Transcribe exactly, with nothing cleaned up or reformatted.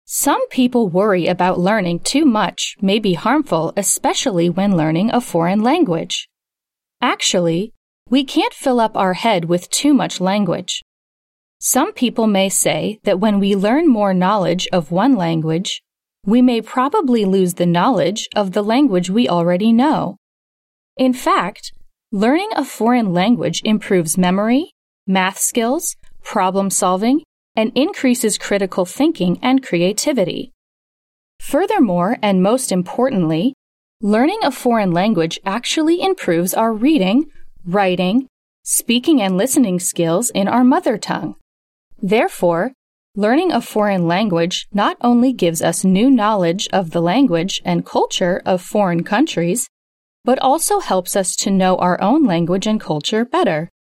Some people worry about learning too much may be harmful, especially when learning a foreign language. Actually, we can't fill up our head with too much language. Some people may say that when we learn more knowledge of one language, we may probably lose the knowledge of the language we already know. In fact, learning a foreign language improves memory, math skills, problem solving, and increases critical thinking and creativity. Furthermore, and most importantly, learning a foreign language actually improves our reading, writing, speaking, and listening skills in our mother tongue. Therefore, learning a foreign language not only gives us new knowledge of the language and culture of foreign countries, but also helps us to know our own language and culture better.